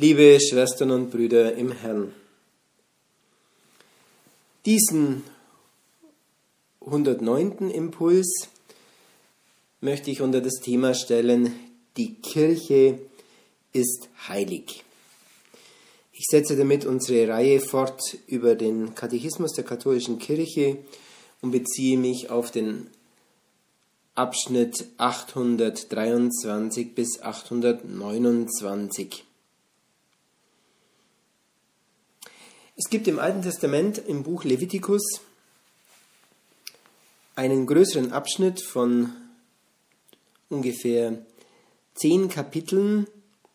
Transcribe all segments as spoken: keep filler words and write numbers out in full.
Liebe Schwestern und Brüder im Herrn, diesen hundertneunten Impuls möchte ich unter das Thema stellen: Die Kirche ist heilig. Ich setze damit unsere Reihe fort über den Katechismus der katholischen Kirche und beziehe mich auf den Abschnitt achthundertdreiundzwanzig bis achthundertneunundzwanzig. Es gibt im Alten Testament im Buch Levitikus einen größeren Abschnitt von ungefähr zehn Kapiteln,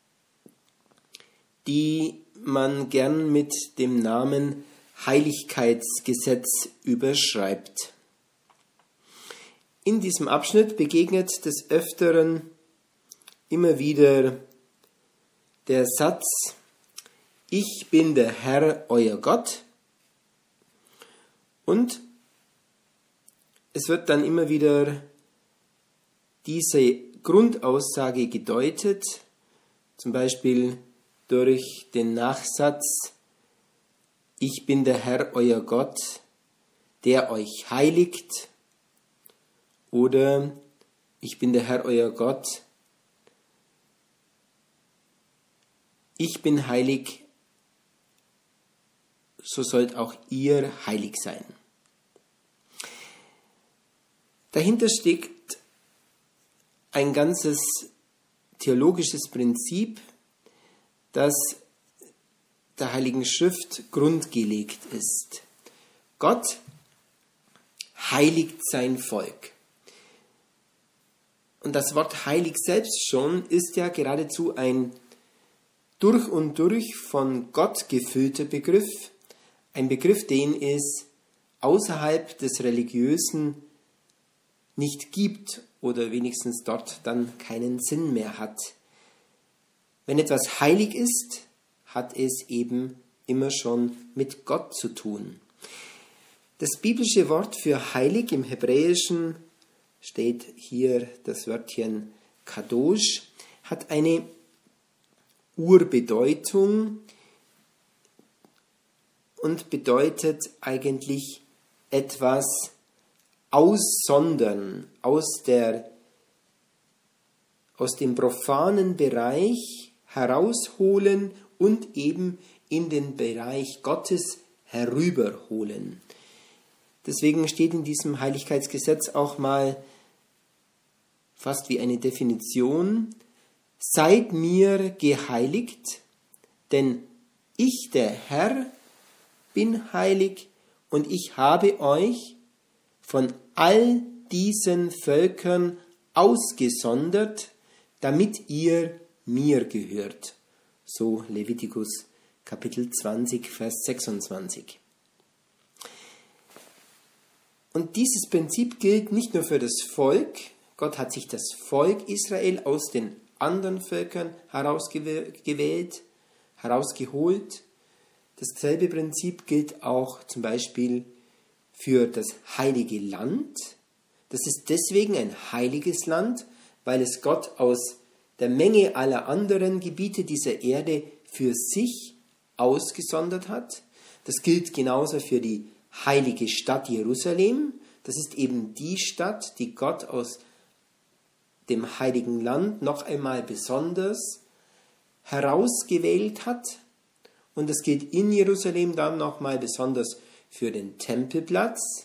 die man gern mit dem Namen Heiligkeitsgesetz überschreibt. In diesem Abschnitt begegnet des Öfteren immer wieder der Satz: Ich bin der Herr, euer Gott. Und es wird dann immer wieder diese Grundaussage gedeutet, zum Beispiel durch den Nachsatz: Ich bin der Herr, euer Gott, der euch heiligt. Oder ich bin der Herr, euer Gott, ich bin heilig, so sollt auch ihr heilig sein. Dahinter steckt ein ganzes theologisches Prinzip, das der Heiligen Schrift grundgelegt ist. Gott heiligt sein Volk. Und das Wort heilig selbst schon ist ja geradezu ein durch und durch von Gott gefüllter Begriff, ein Begriff, den es außerhalb des Religiösen nicht gibt oder wenigstens dort dann keinen Sinn mehr hat. Wenn etwas heilig ist, hat es eben immer schon mit Gott zu tun. Das biblische Wort für heilig im Hebräischen steht hier das Wörtchen Kadosh, hat eine Urbedeutung und bedeutet eigentlich etwas aussondern, aus, der, aus dem profanen Bereich herausholen und eben in den Bereich Gottes herüberholen. Deswegen steht in diesem Heiligkeitsgesetz auch mal fast wie eine Definition: Seid mir geheiligt, denn ich, der Herr, bin heilig und ich habe euch von all diesen Völkern ausgesondert, damit ihr mir gehört. So Levitikus Kapitel zwanzig, Vers sechsundzwanzig. Und dieses Prinzip gilt nicht nur für das Volk. Gott hat sich das Volk Israel aus den anderen Völkern herausgewählt, herausgeholt. Dasselbe Prinzip gilt auch zum Beispiel für das heilige Land. Das ist deswegen ein heiliges Land, weil es Gott aus der Menge aller anderen Gebiete dieser Erde für sich ausgesondert hat. Das gilt genauso für die heilige Stadt Jerusalem. Das ist eben die Stadt, die Gott aus dem heiligen Land noch einmal besonders herausgewählt hat. Und das gilt in Jerusalem dann nochmal besonders für den Tempelplatz.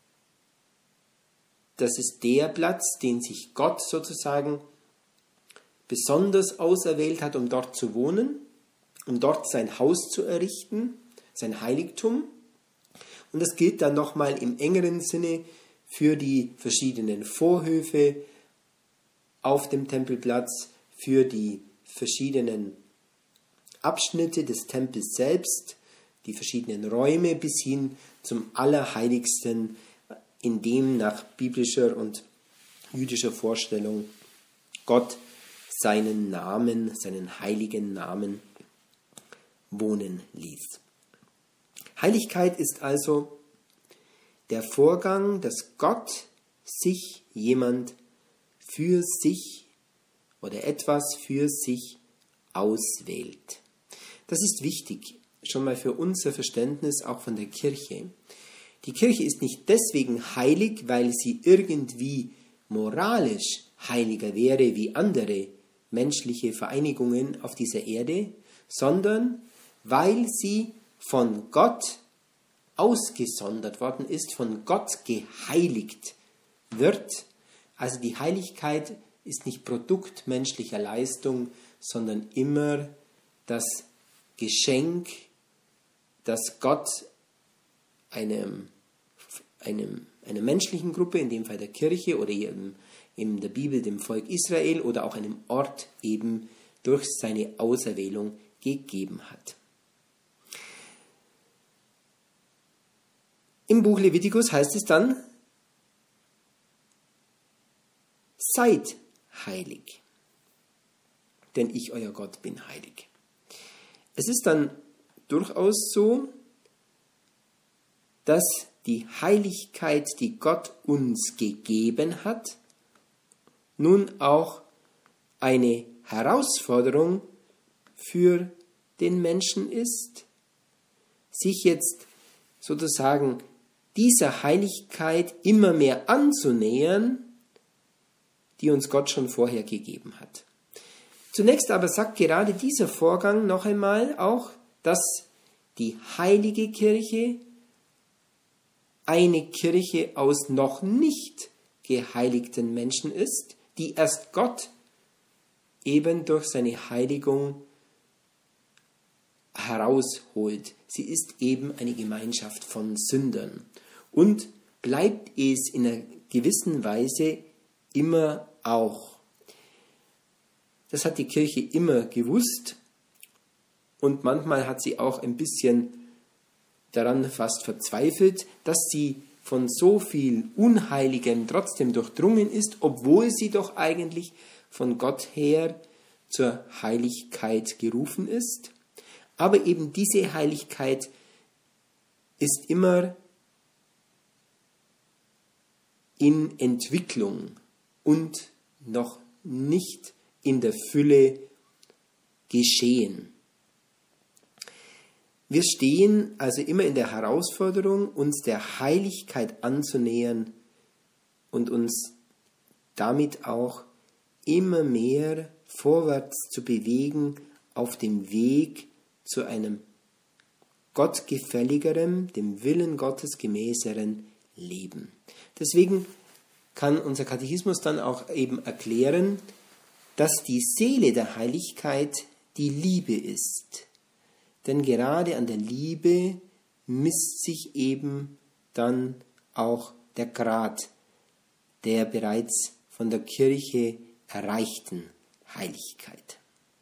Das ist der Platz, den sich Gott sozusagen besonders auserwählt hat, um dort zu wohnen, um dort sein Haus zu errichten, sein Heiligtum. Und das gilt dann nochmal im engeren Sinne für die verschiedenen Vorhöfe auf dem Tempelplatz, für die verschiedenen Abschnitte des Tempels selbst, die verschiedenen Räume bis hin zum Allerheiligsten, in dem nach biblischer und jüdischer Vorstellung Gott seinen Namen, seinen heiligen Namen wohnen ließ. Heiligkeit ist also der Vorgang, dass Gott sich jemand für sich oder etwas für sich auswählt. Das ist wichtig, schon mal für unser Verständnis auch von der Kirche. Die Kirche ist nicht deswegen heilig, weil sie irgendwie moralisch heiliger wäre wie andere menschliche Vereinigungen auf dieser Erde, sondern weil sie von Gott ausgesondert worden ist, von Gott geheiligt wird. Also die Heiligkeit ist nicht Produkt menschlicher Leistung, sondern immer das Geschenk, das Gott einem, einem, einer menschlichen Gruppe, in dem Fall der Kirche oder eben in der Bibel dem Volk Israel oder auch einem Ort eben durch seine Auserwählung gegeben hat. Im Buch Levitikus heißt es dann, seid heilig, denn ich, euer Gott, bin heilig. Es ist dann durchaus so, dass die Heiligkeit, die Gott uns gegeben hat, nun auch eine Herausforderung für den Menschen ist, sich jetzt sozusagen dieser Heiligkeit immer mehr anzunähern, die uns Gott schon vorher gegeben hat. Zunächst aber sagt gerade dieser Vorgang noch einmal auch, dass die heilige Kirche eine Kirche aus noch nicht geheiligten Menschen ist, die erst Gott eben durch seine Heiligung herausholt. Sie ist eben eine Gemeinschaft von Sündern und bleibt es in einer gewissen Weise immer auch. Das hat die Kirche immer gewusst und manchmal hat sie auch ein bisschen daran fast verzweifelt, dass sie von so viel Unheiligem trotzdem durchdrungen ist, obwohl sie doch eigentlich von Gott her zur Heiligkeit gerufen ist. Aber eben diese Heiligkeit ist immer in Entwicklung und noch nicht in der Fülle geschehen. Wir stehen also immer in der Herausforderung, uns der Heiligkeit anzunähern und uns damit auch immer mehr vorwärts zu bewegen auf dem Weg zu einem gottgefälligeren, dem Willen Gottes gemäßeren Leben. Deswegen kann unser Katechismus dann auch eben erklären, dass die Seele der Heiligkeit die Liebe ist. Denn gerade an der Liebe misst sich eben dann auch der Grad der bereits von der Kirche erreichten Heiligkeit.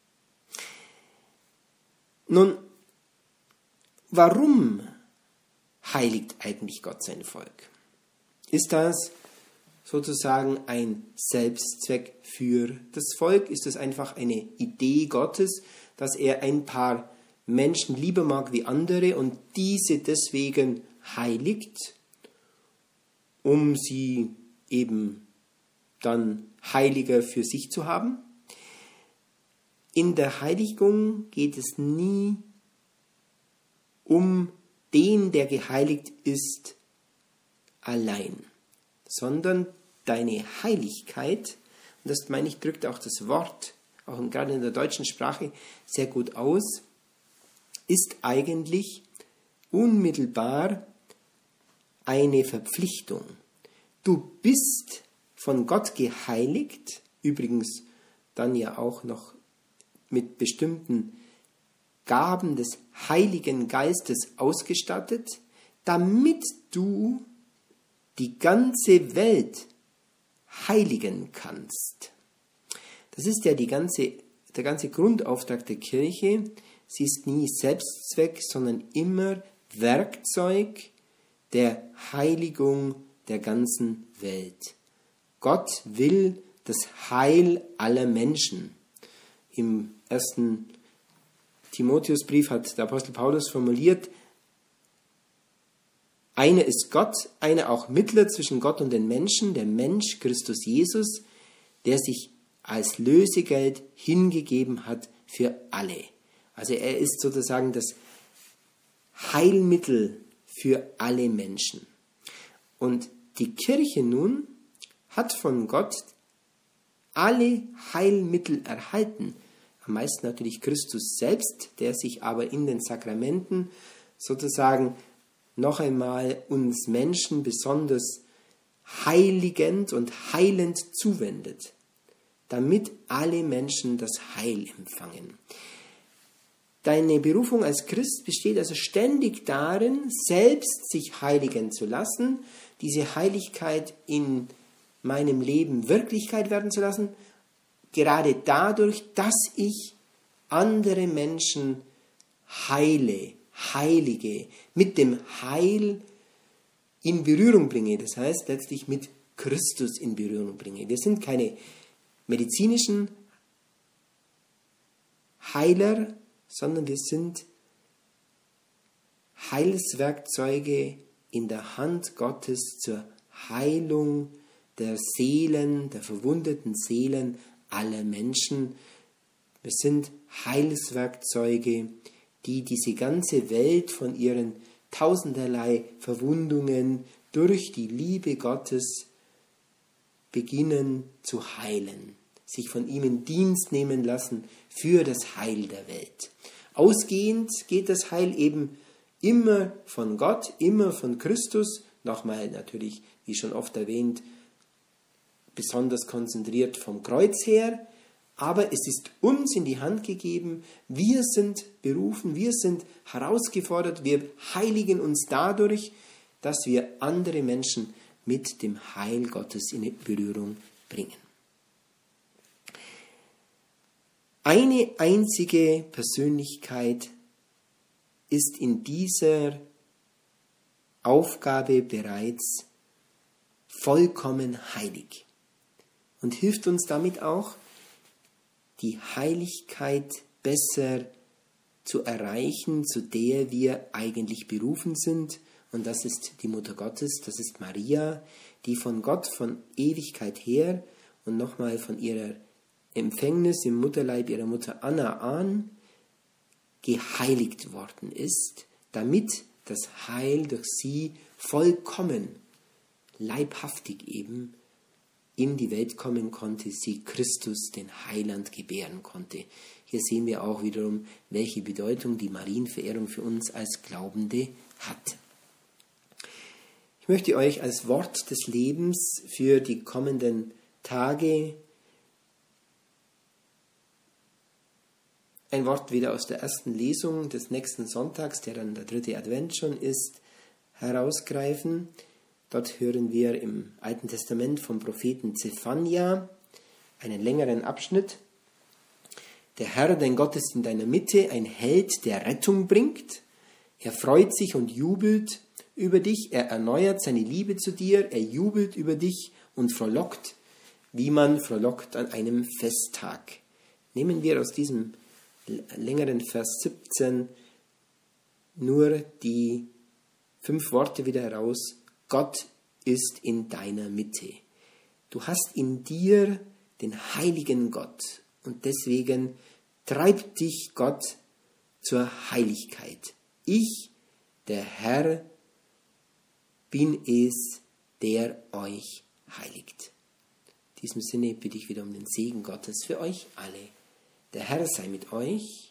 Nun, warum heiligt eigentlich Gott sein Volk? Ist das sozusagen ein Selbstzweck für das Volk? Ist das einfach eine Idee Gottes, dass er ein paar Menschen lieber mag wie andere und diese deswegen heiligt, um sie eben dann heiliger für sich zu haben? In der Heiligung geht es nie um den, der geheiligt ist, allein, sondern deine Heiligkeit, und das meine ich, drückt auch das Wort, auch gerade in der deutschen Sprache, sehr gut aus, ist eigentlich unmittelbar eine Verpflichtung. Du bist von Gott geheiligt, übrigens dann ja auch noch mit bestimmten Gaben des Heiligen Geistes ausgestattet, damit du die ganze Welt heiligen kannst. Das ist ja die ganze, der ganze Grundauftrag der Kirche. Sie ist nie Selbstzweck, sondern immer Werkzeug der Heiligung der ganzen Welt. Gott will das Heil aller Menschen. Im ersten Timotheusbrief hat der Apostel Paulus formuliert, einer ist Gott, einer auch Mittler zwischen Gott und den Menschen, der Mensch Christus Jesus, der sich als Lösegeld hingegeben hat für alle. Also er ist sozusagen das Heilmittel für alle Menschen. Und die Kirche nun hat von Gott alle Heilmittel erhalten. Am meisten natürlich Christus selbst, der sich aber in den Sakramenten sozusagen noch einmal uns Menschen besonders heiligend und heilend zuwendet, damit alle Menschen das Heil empfangen. Deine Berufung als Christ besteht also ständig darin, selbst sich heiligen zu lassen, diese Heiligkeit in meinem Leben Wirklichkeit werden zu lassen, gerade dadurch, dass ich andere Menschen heile, heilige, mit dem Heil in Berührung bringe. Das heißt, letztlich mit Christus in Berührung bringe. Wir sind keine medizinischen Heiler, sondern wir sind Heilswerkzeuge in der Hand Gottes zur Heilung der Seelen, der verwundeten Seelen aller Menschen. Wir sind Heilswerkzeuge, die diese ganze Welt von ihren tausenderlei Verwundungen durch die Liebe Gottes beginnen zu heilen, sich von ihm in Dienst nehmen lassen für das Heil der Welt. Ausgehend geht das Heil eben immer von Gott, immer von Christus, nochmal natürlich, wie schon oft erwähnt, besonders konzentriert vom Kreuz her, aber es ist uns in die Hand gegeben, wir sind berufen, wir sind herausgefordert, wir heiligen uns dadurch, dass wir andere Menschen mit dem Heil Gottes in Berührung bringen. Eine einzige Persönlichkeit ist in dieser Aufgabe bereits vollkommen heilig und hilft uns damit auch, die Heiligkeit besser zu erreichen, zu der wir eigentlich berufen sind. Und das ist die Mutter Gottes, das ist Maria, die von Gott von Ewigkeit her und nochmal von ihrer Empfängnis im Mutterleib ihrer Mutter Anna an geheiligt worden ist, damit das Heil durch sie vollkommen, leibhaftig eben in die Welt kommen konnte, sie Christus, den Heiland, gebären konnte. Hier sehen wir auch wiederum, welche Bedeutung die Marienverehrung für uns als Glaubende hat. Ich möchte euch als Wort des Lebens für die kommenden Tage ein Wort wieder aus der ersten Lesung des nächsten Sonntags, der dann der dritte Advent schon ist, herausgreifen. Dort hören wir im Alten Testament vom Propheten Zephania einen längeren Abschnitt. Der Herr, dein Gott, ist in deiner Mitte, ein Held, der Rettung bringt. Er freut sich und jubelt über dich, er erneuert seine Liebe zu dir, er jubelt über dich und frohlockt, wie man frohlockt an einem Festtag. Nehmen wir aus diesem längeren Vers siebzehn nur die fünf Worte wieder heraus. Gott ist in deiner Mitte. Du hast in dir den heiligen Gott und deswegen treibt dich Gott zur Heiligkeit. Ich, der Herr, bin es, der euch heiligt. In diesem Sinne bitte ich wieder um den Segen Gottes für euch alle. Der Herr sei mit euch,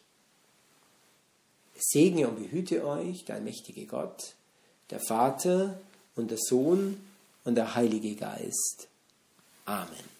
segne und behüte euch, der allmächtige Gott, der Vater und der Sohn und der Heilige Geist. Amen.